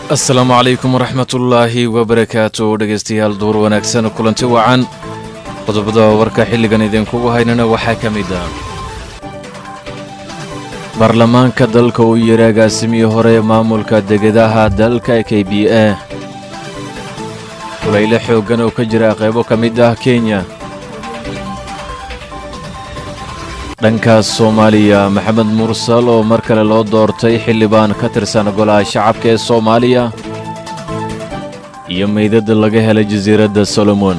السلام عليكم ورحمة الله وبركاته dhageystayaal duur wanaagsan kulanti wacan qodobada warka xilligan idinku haynana waxa kamida baarlamaanka dalka uu yiraagaasimiye hore maamulka degadaha dalka KBA kulayl xoogan oo ka jira qaybo kamid ah Kenya dhanka Soomaaliya Maxamed Mursal oo mar kale loo doortay xildhibaan ka tirsan golaha shacabka ee Soomaaliya iyo meydad laga helay jasiiradda Solomon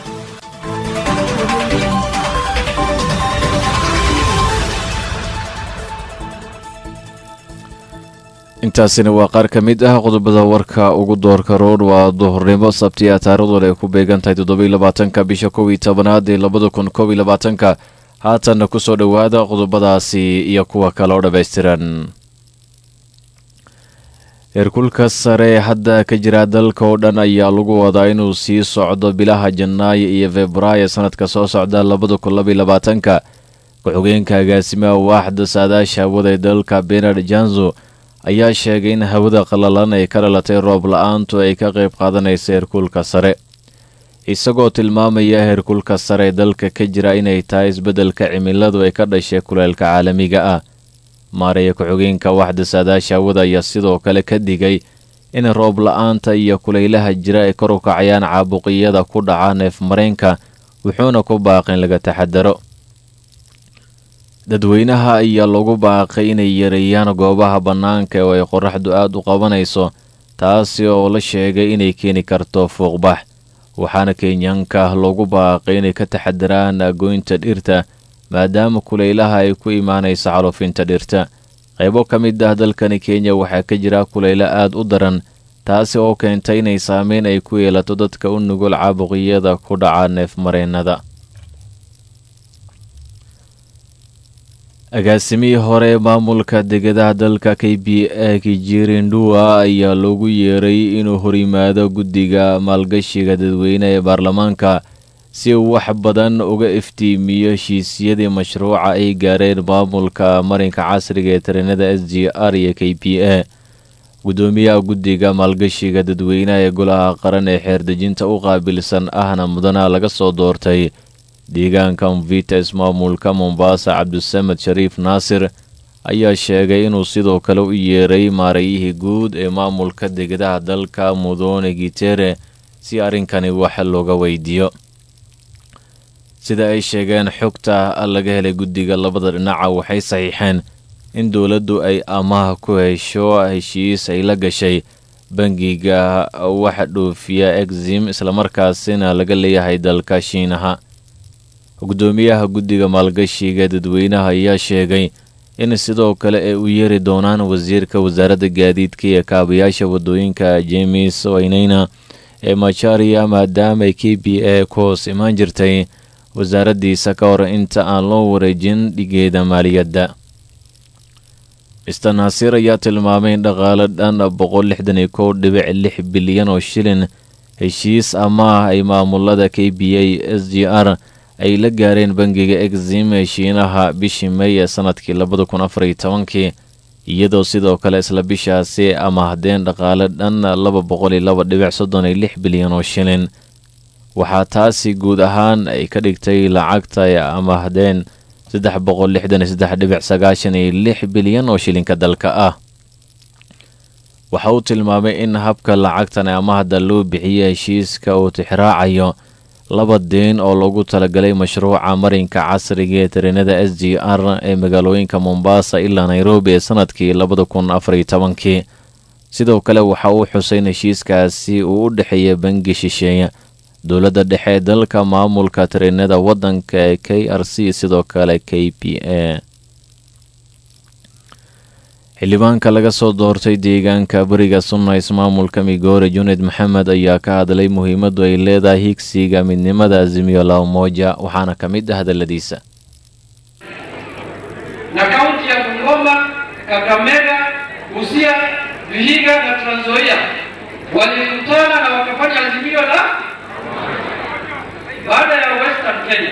intaasina waa qaar ka mid ah qodobada warka ugu doorka rood waa duhurnimo sabtiya taariikhdu ay ku beegantahay 27 bisha 11 ee 2021 haatan ku soo dhawaada qodobadaasi iyo kuwa kale oo dhameystiran heerkulka sare hadda ka jira dalka oo dhan ayaa lagu wadaa inuu sii socdo bilaha Janaayo iyo Febraayo sanadka soo socda 2022 ku-xigeenka agaasimaha waaxda saadaasha hawada ee dalka Bernard Janzo ayaa sheegay in hawada qalalan ay ka dhalatay roob la'aantu ay ka qayb qaadanayso heerkulka sare isagoo tilmaamaya heerkulka sare dalka ka jira inay tahay isbeddelka cimiladu ay ka dhashay kulaylka caalamiga ah maaraya ku-xigeenka waaxda saadaasha hawada ayaa sidoo kale ka digay in roob la'aanta iyo kulaylaha jira ay kor u kacayaan caabuqyada ku dhaca neef-mareenka wuxuuna ku baaqay in laga taxadaro dadweynaha ayaa lagu baaqay inay yareeyaan goobaha bannaanka oo ay qorraxdu aad u qabanayso taasi oo la sheegay inay keeni karto fuuqbax waxaana Kenyanka loogu baaqay inay ka taxadaraan goynta dhirta maadaama kulaylaha ay ku imaanayso xalufinta dhirta qaybo ka mid ah dalkani Kenya waxaa ka jira kulayl aad u daran taasi oo keentay inay saameyn ay ku yeelato dadka u nugul caabuqyada ku dhaca neef-mareennada agaasimihii hore maamulka degadaha dalka KBA Kijiri Ndua ayaa loogu yeeray inuu horimaado guddiga maalgashiga dadweynaha ee baarlamaanka si uu wax badan uga iftiimiyo heshiisyadii mashruuca ay gaareen maamulka marinka casriga ee tareenada SGR iyo KPA gudoomiyaha guddiga maalgashiga dadweynaha ee golaha qaran ee xeerdejinta u qaabilsan ahna mudana laga soo doortay deegaanka Mvita ismaamulka Mombasa Cabdusamad Shariif Naasir ayaa sheegay inuu sidoo kale u yeeray maarayihii guud ee maamulka degadaha dalka Mudone Gitere si arrinkani wax looga weydiiyo sida ay sheegeen xogta laga helay guddiga labada dhinac waxay saxiixeen in dawladdu ay amaah ku hesho heshiis ay la gashay bangiga wax dhoofiya Exim isla markaasina laga leeyahay dalka Shiinaha gudoomiyaha guddiga maalgashiga dadweynaha ayaa sheegay in sidoo kale ay u yeeri doonaan wasiirka wasaaradda gaadiidka iyo kaabayaasha wadooyinka James Wainaina ee Macharia maadaama KBA ku hoos imaan jirtay wasaaraddiisa ka hor inta aan loo wareejin dhigeeda maaliyadda Mr. Naasir ayaa tilmaamay in dhaqaale dhan 161.6 bilyan oo shilin heshiis amaah ay maamulada KBA SGR ay la gaareen bangiga Exim ee Shiinaha bishii May ee sanadkii 2014 iyadoo sidoo kale isla bishaasi amaahdeen dhaqaale dhan 202.36 bilyan oo shilin waxaa taasi guud ahaan ay ka dhigtay lacagta ay amaahdeen 363.96 bilyan oo shilinka dalka ah waxa uu tilmaamay in habka lacagtan amaahda loo bixiyay heshiiska uu tixraacayo laba deen oo lagu talagalay mashruuca marinka casriga ee tareenada SGR ee magaalooyinka Mombasa ilaa Nairobi ee sanadkii 2014 sidoo kale waxa uu xusay heshiiskaasi uu u dhaxeeyay bangi shisheeye dawladda dhexe dalka maamulka tareenada wadanka ee KRC sidoo kale KPA xildhibaanka laga soo doortay deegaanka bariga Sunna ismaamulka Migori Junaid Maxamed ayaa ka hadlay muhiimadda ay leedahay higsiga midnimada Azimio la Umoja waxaana ka mid ah hadaladiisa na kaunti ya Bungoma, Kakamega, Busia, Vihiga na Trans Nzoia walikutana na wakafanya Azimio la baada ya Western Kenya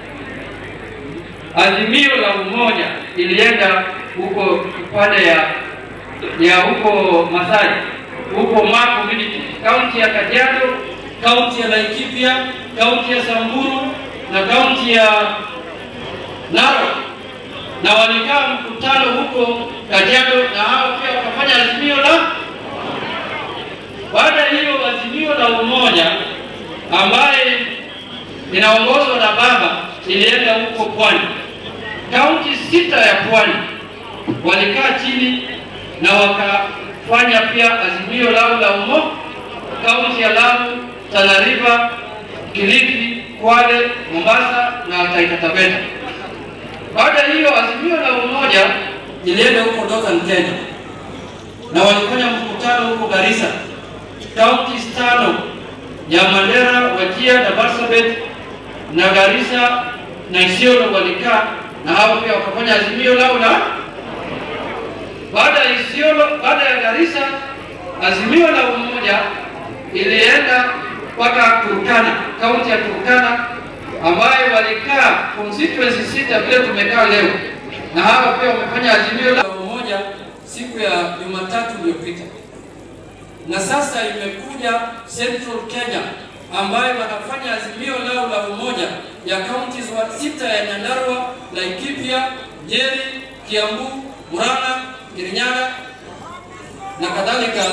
Azimio la Umoja ilienda huko pale ya huko Masai huko Maa Community, kaunti ya Kajiado, kaunti ya Laikipia, kaunti ya Samburu na kaunti ya Narok, na walikaa mkutano huko Kajiado, na hao pia wakafanya azimio la. Baada hiyo azimio la umoja ambaye inaongozwa na baba ilienda huko Pwani. Kaunti 6 ya Pwani walikaa chini na wakafanya pia azimio lao la umoja. Kaunti ya Lamu, Tana River, Kilifi, Kwale, Mombasa na Taita Taveta. Baada hiyo azimio la umoja ilienda huko Northern Kenya na walifanya mkutano huko Garissa. Kaunti 5 ya Mandera, Wajir na Marsabit na Garissa na Isiolo walikaa na hao pia wakafanya azimio lao la. Baada ya Isiolo, baada ya Garissa, azimio la umoja ilienda mpaka Turkana, kaunti ya Turkana ambayo walikaa constituency 6 vile tumekaa leo, na hao pia wamefanya azimio la umoja siku ya Jumatatu iliyopita. Na sasa imekuja Central Kenya ambayo wanafanya azimio lao la umoja ya counties 6 ya Nyandarua, Laikipia, Nyeri, Kiambu, Murang'a, Kirinyaga na kadhalika.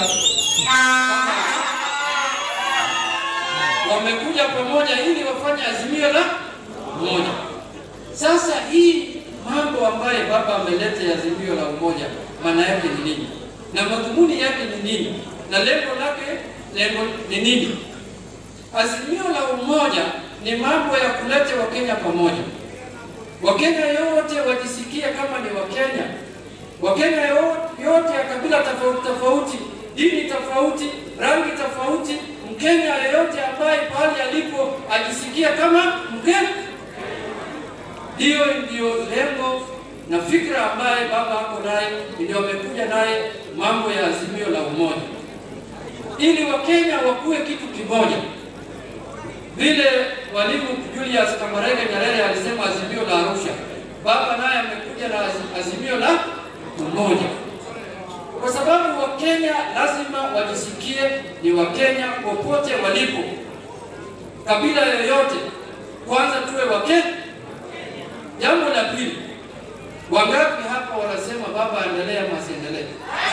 Wamekuja pamoja ili wafanye azimio la umoja. Sasa hii mambo ambayo baba ameleta ya azimio la umoja, maana yake ni nini? Na madhumuni yake ni nini? Na lengo ni nini? Azimio la umoja ni mambo ya kuleta Wakenya pamoja. Wakenya yote wajisikie kama ni Wakenya. Wakenya yote ya kabila tofauti tofauti, dini tofauti, rangi tofauti, Mkenya yeyote ambaye pale alipo ajisikia kama Mkenya. Hiyo ndio lengo na fikra ambaye baba hapo naye ndio amekuja naye mambo ya azimio la umoja. Ili Wakenya wakuwe kitu kimoja. Vile Mwalimu Julius Kambarage Nyerere alisema azimio la Arusha, baba naye amekuja na azimio la umoja. Kwa sababu Wakenya lazima wajisikie ni Wakenya popote walipo. Kabila yoyote, kwanza tuwe Wakenya. Jambo la pili, wangapi hapa wanasema baba endelea masiendelee?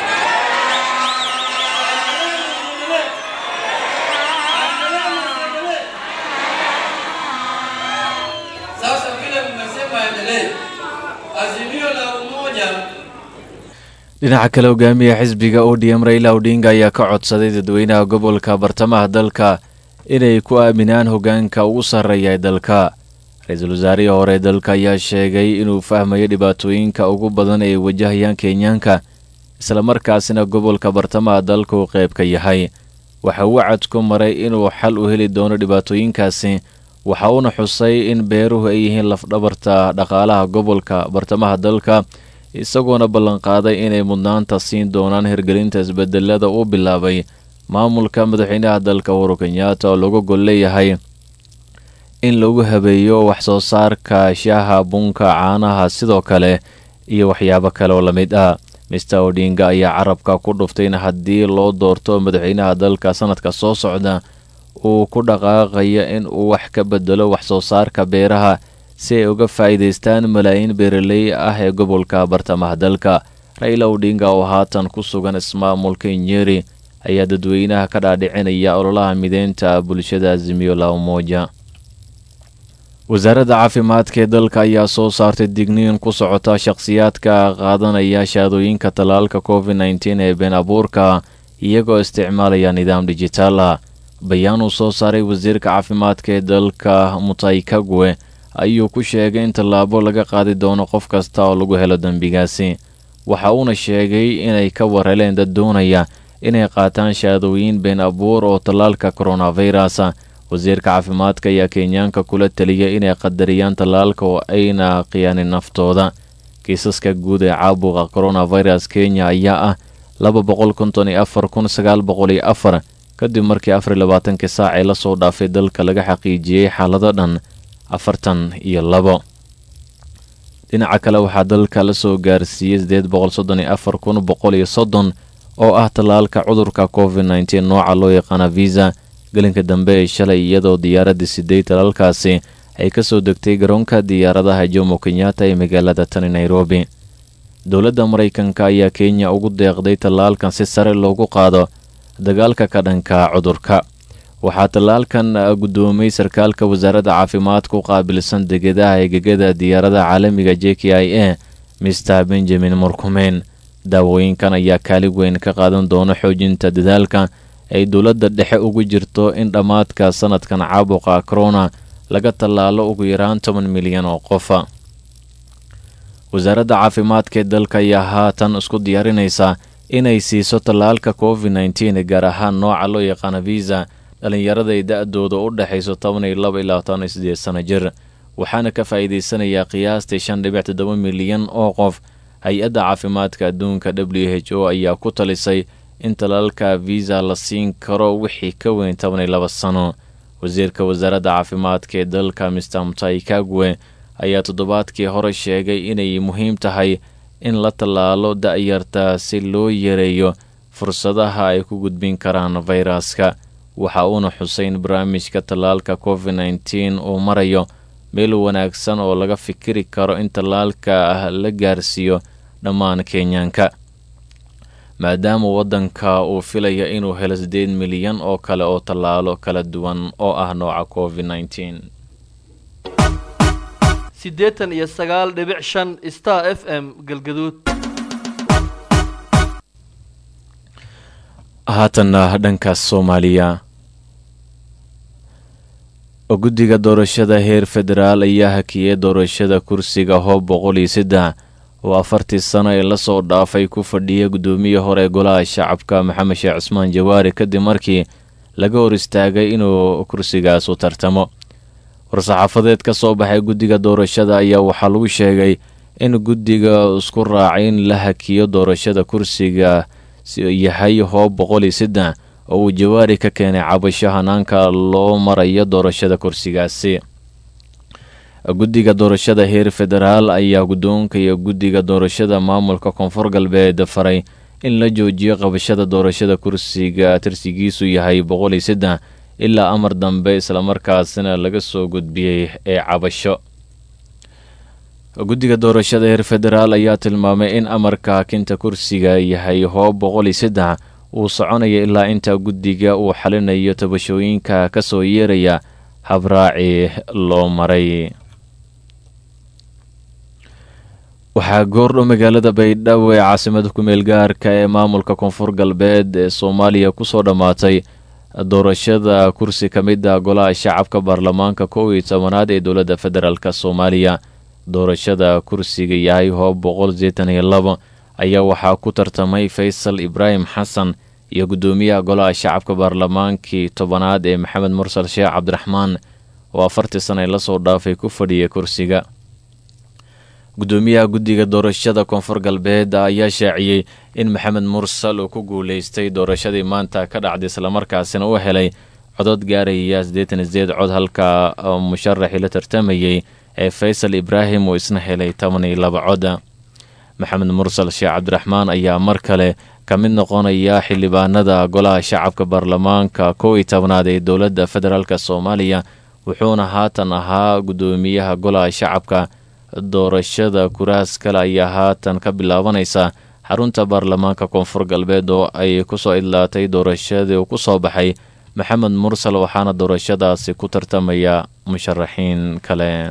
Sasa vile mmesema endelee, azimio la umoja. dhinaca kale hogaamiya xisbiga ODM Raila Odinga ayaa ka codsaday dadweynaha gobolka bartamaha dalka inay ku aaminaan hogaanka ugu sarreeya ee dalka. Ra'iisul Wasaarihii hore dalka ayaa sheegay inuu fahmayo dhibaatooyinka ugu badan ee wajahayaan Kenyaanka, isla markaasina gobolka bartamaha dalka uu qayb ka yahay. Waxa uu cad ku maray inuu xal u heli doono dhibaatooyinkaasi, waxa uuna xusay in beeruhu ay yihiin lafdhabarta dhaqaalaha gobolka bartamaha dalka, isagoona ballan qaaday inay mudnaanta siin doonaan hirgelinta isbedelada uu bilaabay maamulka madaxweynaha dalka Uhuru Kenyatta oo lagu gol leeyahay in lagu habeeyo wax soo saarka shaaha, bunka, caanaha sidoo kale iyo waxyaabo kale oo la mid ah. Mr. Odinga ayaa carabka ku dhuftay in haddii loo doorto madaxweynaha dalka sanadka soo socda uu ku dhaqaaqayo in uu wax ka bedelo wax soo saarka beeraha si ay uga faa'iidaystaan malaayiin beeraley ah ee gobolka bartamaha dalka. Raila Odinga oo haatan ku sugan ismaamulka Nyeri ayaa dadweynaha ka dhaadhicinaya ololaha mideynta bulshada azimio la umoja. wasaaradda caafimaadka ee dalka ayaa soo saartay digniin ku socota shakhsiyaadka qaadanaya shahaadooyinka talaalka COVID-19 ee been abuurka iyagoo isticmaalaya nidaam dijitaal ah. bayaan uu soo saaray wasiirka caafimaadka ee dalka Mutahi Kagwe ayuu ku sheegay in tallaabo laga qaadi doono qof kasta oo lagu helo dambigaasi. waxa uuna sheegay inay ka wareeleen dad doonaya inay qaataan shahaadooyin been abuur oo talaalka coronavirus. wasiirka caafimaadka ayaa Kenyaanka kula taliyay inay qadariyaan talaalka oo ayna qiyaanin naftooda. kiisaska guud ee caabuqa coronavirus Kenya ayaa ah 254,904 kadib markii 24 saac ee la soo dhaafay dalka laga xaqiijiyay xaalado dhan 42. dhinaca kale waxaa dalka la soo gaarsiiyay 834,130 oo ah tallaalka cudurka covid-19 nooca loo yaqaana visa gelinka dambe ee shalay iyadoo diyaaradda siday tallaalkaasi ay ka soo degtay garoonka diyaaradaha Jomo Kenyatta ee magaalada tani Nairobi. dowladda Mareykanka ayaa Kenya ugu deeqday tallaalkan si sare loogu qaado dagaalka ka dhanka cudurka. waxaa tallaalkan gudoomiyay sarkaalka wasaaradda caafimaadka u qaabilsan degedaha eegagada diyaaradaha caalamiga JKIA Mr. Benjamin Murkomen. daawooyinkan ayaa kaalin weyn ka qaadan doona xoojinta dadaalka ay dowladda dhexe ugu jirto in dhammaadka sanadkan caabuqa corona laga tallaalo ugu yaraan 10 milyan oo qof. wasaaradda caafimaadka ee dalka ayaa haatan isku diyaarinaysa inay siiso tallaalka covid-19 gaar ahaan nooca loo yaqaana visa dhalinyarada ay da'dooda u dhaxayso 12 ilaa 18 sano jir, waxaana ka faa'iideysanayaa qiyaastii 5.7 milyan oo qof. hay-adda caafimaadka adduunka WHO ayaa ku talisay in tallaalka visa la siin karo wixii ka weyn 12 sano. wasiirka wasaaradda caafimaadka ee dalka Mr. Mutahi Kagwe ayaa toddobaadkii hore sheegay inay muhiim tahay in la tallaalo da'yarta si loo yareeyo fursadaha ay ku gudbin karaan fayraska. waxa uuna xuseyn barnaamijka tallaalka covid-19 uu marayo meel wanaagsan oo laga fikiri karo in tallaalka la gaarsiiyo dhammaan Kenyaanka, maadaama waddanka uu filaya inuu helo 8 milyan oo kale oo tallaalo kala duwan oo ah nooca covid-19. 89.5 Star FM Galgaduud. haatana dhanka Soomaaliya. guddiga doorashada heer federaal ayaa hakiyay doorashada kursiga hoob 103 oo 40 sano ee la soo dhaafay ku fadhiya gudoomiye hore golaha shacabka Maxamed Sheekh Cusmaan Jawaari kadib markii laga hor istaagay inuu kursigaas u tartamo. war-saxaafadeed ka soo baxay guddiga doorashada ayaa waxaa lagu sheegay in guddiga isku raacay in la hakiyo doorashada kursiga yahay hoob 103 oo uu Jawaari ka keenay cabasho hanaanka loo marayo doorashada kursigaasi. guddiga doorashada heer federaal ayaa gudoonka iyo guddiga doorashada maamulka koonfur galbeed faray in la joojiyo qabashada doorashada kursiga tirsigiisu yahay 103 ilaa amar dambe isla markaasina laga soo gudbiyay ee cabasho. guddiga doorashada heer federaal ayaa tilmaamay in amarka hakinta kursiga yahay hoob 103 uu soconaya ilaa inta guddiga uu xalinayo tabashooyinka ka soo yeeraya habraaci loo maray. waxaa goordho magaalada Baydhabo ee caasimada ku meel gaarka ee maamulka koonfur galbeed ee Soomaaliya ku soo dhamaatay doorashada kursi ka mid ah golaha shacabka baarlamaanka 11aad ee dowladda federaalka Soomaaliya. doorashada kursiga yahay hoob 182 ayaa waxaa ku tartamay Faysal Ibrahim Xasan iyo gudoomiyaha golaha shacabka baarlamaankii 10aad ee Maxamed Mursal Sheekh Cabdiraxmaan oo 40 sano la soo dhaafay ku fadhiyay kursiga. gudoomiyaha guddiga doorashada koonfur galbeed ayaa shaaciyay in Maxamed Mursal uu ku guuleystay doorashadii maanta ka dhacday isla markaasina uu helay codad gaaraya 88 cod halka musharaxii la tartamayay ee Faysal Ibrahim uu isna helay 12 cod. Maxamed Mursal Sheekh Cabdiraxmaan ayaa mar kale ka mid noqonaya xildhibaanada golaha shacabka baarlamaanka 11aad ee dowladda federaalka Soomaaliya, wuxuuna haatan ahaa gudoomiyaha golaha shacabka. doorashada kuraas kale ayaa haatan ka bilaabanaysa xarunta baarlamaanka koonfur galbeed oo ay ku soo idlaatay doorashadii uu ku soo baxay Maxamed Mursal, waxaana doorashadaasi ku tartamaya musharaxiin kale.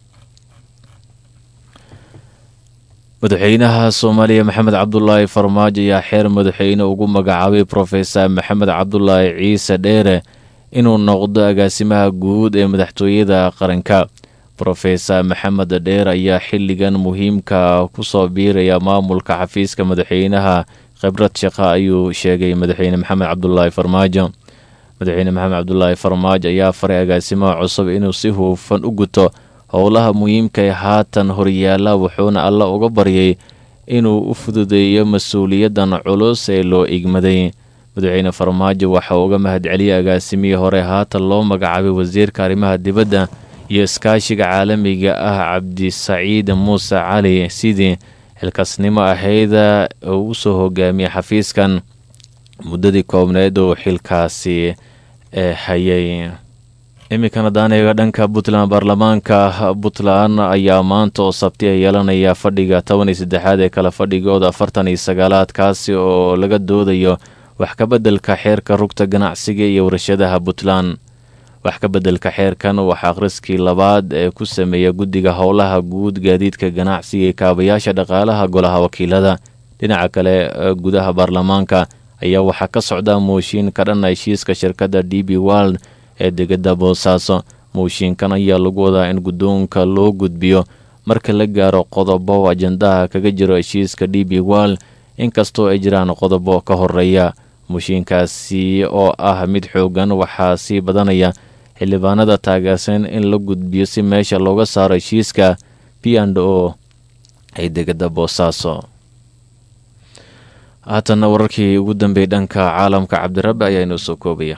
madaxweynaha Soomaaliya Maxamed Cabdullaahi Farmaajo ayaa xeer madaxweyne ugu magacaabay Professor Maxamed Cabdullaahi Ciise Dheere inuu noqdo agaasimaha guud ee madaxtooyada qaranka. Professor Maxamed Dheere ayaa xilligan muhiimka ku soo biiraya maamulka xafiiska madaxweynaha khibrad shaqo ayuu sheegay madaxweyne Maxamed Cabdullaahi Farmaajo. madaxweyne Maxamed Cabdullaahi Farmaajo ayaa faray agaasimaha cusub inuu si hufan u guto howlaha muhiimka ee haatan horyaala, wuxuuna alla uga baryay inuu u fududeeyo mas'uuliyadan culus ee loo igmaday. madaxweyne Farmaajo waxa uu uga mahadceliyay agaasimihii hore haatan loo magacaabay wasiirka arrimaha dibadda iyo iskaashiga caalamiga ah Cabdisaciid Muuse Cali sidii xilkasnimo ahayd oo u soo hogaamiyay xafiiskan. muddadii koobneed oo xilkaasi hayay. iminkana daaniga dhanka Puntland, baarlamaanka Puntland ayaa maanta oo sabti yeelanaya fadhiga 13aad ee kala fadhigooda 49aad kaasi oo laga doodayo wax ka bedelka xeerka rugta ganacsiga iyo warshadaha Puntland. wax ka bedelka xeerkan waxa akhriskii labaad ee ku sameeya guddiga howlaha guud gaadiidka ganacsiga ee kaabayaasha dhaqaalaha golaha wakiilada. dhinaca kale gudaha baarlamaanka ayaa waxa ka socda mooshin ka dhan heshiiska shirkadda DP World ee degada Boosaaso. mooshinkan ayaa lagu wadaa in guddoonka loo gudbiyo marka la gaaro qodobo ajandaha kaga jiro heshiiska DP World, inkastoo ay jiraan qodobo ka horeeya. mooshinkaasi oo ah mid xoogan waxaa sii badanaya xildhibaanada taageersan in la gudbiyo si meesha looga saaro heshiiska P&O ay degada Boosaaso. haatan wararkii ugu dambeeyay dhanka caalamka Cabdirabbi ayaa inoo soo koobaya.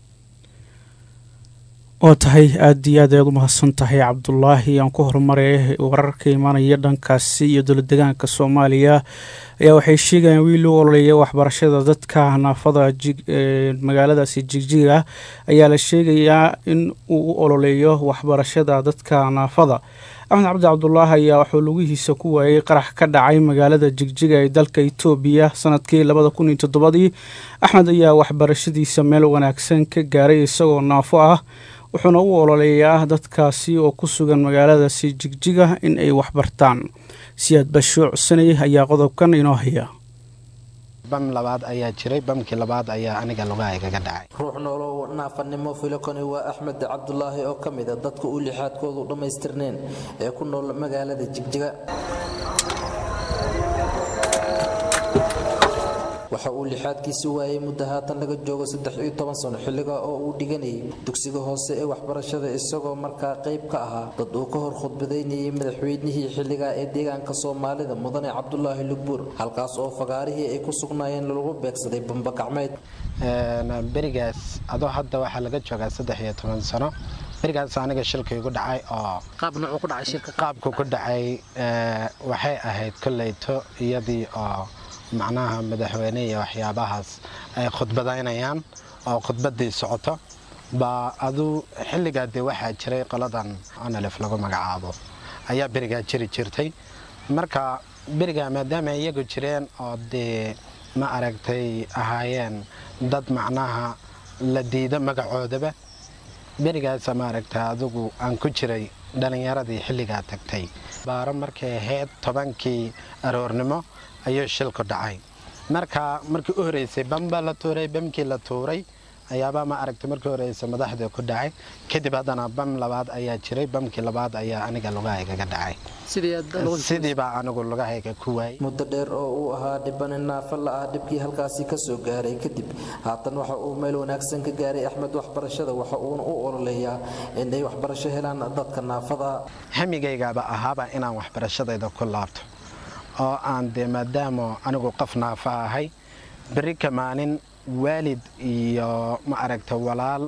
oo tahay aad iyo aad u mahadsan tahay Cabdullaahi. aan ku horumaray wararka imaanaya dhankaasi iyo dowlad deegaanka Soomaaliya ayaa waxay sheegayaan wiil u ololeeya waxbarashada dadka naafada magaaladaasi Jigjiga ayaa la sheegayaa in uu u ololeeyo waxbarashada dadka naafada. Axmed Cabdi Cabdullaahi ayaa wuxuu lugihiisa ku waayay qarax ka dhacay magaalada Jigjiga ee dalka Itoobiya sanadkii 2007. Axmed ayaa waxbarashadiisa meel wanaagsan ka gaaray isagoo naafo ah, wuxuuna u ololeeyaa dadkaasi oo ku sugan magaaladaasi Jigjiga in ay waxbartaan. Siyaad Bashuuc Sanay ayaa qodobkan inoo haya. bam labaad ayaa jiray, bamkii labaad ayaa aniga lugahayga ka dhacay. ruux noolo naafanimo filokoni waa Axmed Cabdullaahi oo ka mid ah dadka u lixaadkoodu dhammaystirneen ee ku nool magaalada Jigjiga. waxa uu lixaadkiisa waayay muddo haatan laga joogo 13 sano xilliga oo uu dhiganayay dugsiga hoose ee waxbarashada isagoo markaa qayb ka ahaa dad uu ka hor khudbadeynayay madaxweynihii xilliga ee deegaanka Soomaalida Mudane Cabdullaahi Lugbuur, halkaas oo fagaarihii ay ku sugnaayeen lagu beegsaday bamba gacmeed. berigaas adoo hadda waxa laga joogaa 13 sano. berigaas aniga shilka igu dhacay oo qaabku ku dhacay waxay ahayd kuleyto iyadii oo macnaha madaxweyne iyo waxyaabahaas ay khudbadaynayaan oo khudbadii socoto ba adu xilligaadii waxaa jiray qoladan analif lagu magacaabo ayaa berigaa jirtay. marka berigaa maadaama iyagu jireen oo dee ma aragtay ahaayeen dad macnaha la diida magacoodaba, berigaas ma aragtay adigu aan ku jiray dhalinyaradii xilligaa tagtay. baaro markay ahayd 10kii aroornimo ayuu shilku dhacay. markii u horeysay bamba la tuuray, bamkii la tuuray ayaaba ma aragtay markii horeysay madaxda ku dhacay. kadib haddana bam labaad ayaa jiray, bamkii labaad ayaa aniga lugahayga ka dhacay. sidii baa anigu lugahayga ku waayay. muddo dheer oo uu ahaa dhibban naafa la ah dhibkii halkaasi ka soo gaaray kadib haatan waxa uu meel wanaagsan ka gaaray Axmed waxbarashada. waxa uu u ololeeyaa in ay waxbarasho helaan dadka naafada. hamigaygaaba ahaaba inaan waxbarashadayda ku laabto oo aan de maadaama anigu qof naafa ahay beri ka maalin waalid iyo ma aragta walaal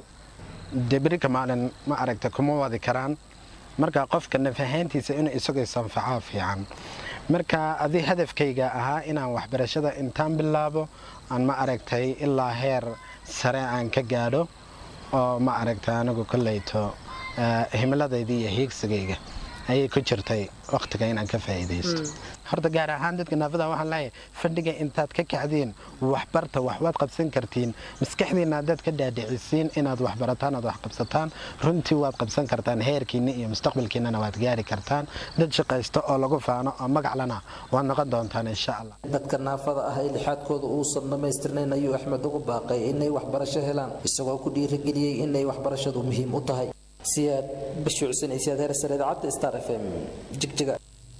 de beri ka maalin ma aragta kuma wadi karaan. marka qofka nafahaantiisa inuu isagu sanfaco fiican. marka adii hadafkayga ahaa inaan waxbarashada intaan bilaabo aan ma aragtay ilaa heer sare aan ka gaadho oo ma aragta anigu kuleyto himiladayda iyo hiigsigayga ayay ku jirtay waqtiga inaan ka faa'iideysto. horta gaar ahaan dadka naafada waxaan leeyahay fadhiga intaad ka kacdeen waxbarta waxwaad qabsan kartiin. maskaxdiina dad ka dhaadhicisiin inaad waxbarataan aad wax qabsataan, runtii waad qabsan kartaan heerkiina iyo mustaqbalkiina waad gaari kartaan. dad shaqaysto oo lagu faano oo magac lana waad noqon doontaan insha Allah. dadka naafada ah ee lixaadkooda uusan dhammaystirnayn ayuu Axmed ugu baaqay inay waxbarasho helaan, isagoo ku dhiirigeliyay inay waxbarashadu muhiim u tahay. Siyaad Bashuuc Sanay, Siyaad Hersare, Idaacadda Star FM, Jigjiga.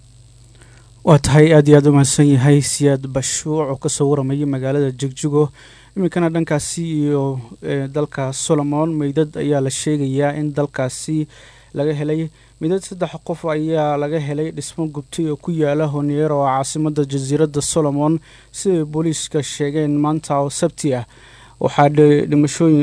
waa tahay aad iyo aad u mahadsan yahay Siyaad Bashuuc oo ka soo waramayay magaalada Jigjigo. iminkana dhankaasi iyo dalka Solomon meydad ayaa la sheegayaa in dalkaasi laga helay meydad 3 qof ayaa laga helay dhismo gubtay oo ku yaala Honiero oo caasimada jasiiradda Solomon sida booliiska sheegeen maanta oo Sabti ah. waxaa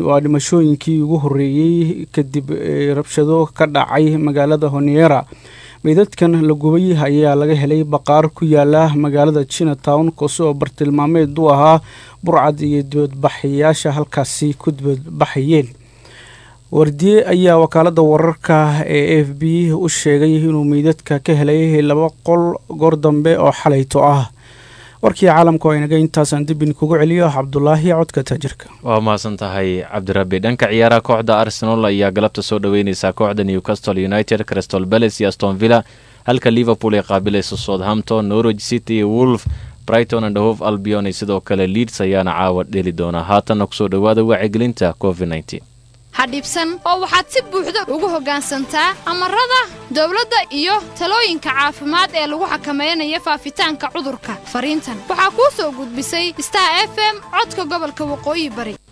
dhimashooyinkii ugu horeeyay kadib rabshado ka dhacay magaalada Honiera. meydadkan la gubay ayaa laga helay baqaar ku yaala magaalada Chinatown kaasoo bartilmaameed u ahaa burcad iyo dibadbaxayaasha halkaasi ku dibadbaxayeen. wardiye ayaa wakaalada wararka ee AFP u sheegay inuu meydadka ka helay 2 qol goor dambe oo xalayto ah. warkii caalamka oo inaga intaasaan dib in kugu celiyo Cabdullaahi codka taajirka. waa maasan tahay Cabdirabbi. dhanka ciyaaraha kooxda Arsenal ayaa galabta soo dhaweynaysa kooxda Newcastle United, Crystal Palace iyo Aston Villa, halka Liverpool ay qaabilayso Southampton, Norwich City iyo Wolves, Brighton and Hove Albion iyo sidoo kale Leeds ayaana caawa dheli doona. haatan ku soo dhawaada wacyigelinta COVID-19. hadhibsan oo waxaad si buuxda ugu hoggaansantaa amarada dawladda iyo talooyinka caafimaad ee lagu xakameeyo faafitaanka cudurka. fariintan waxaa ku soo gudbisay Star FM codka gobolka Waqooyi Bari.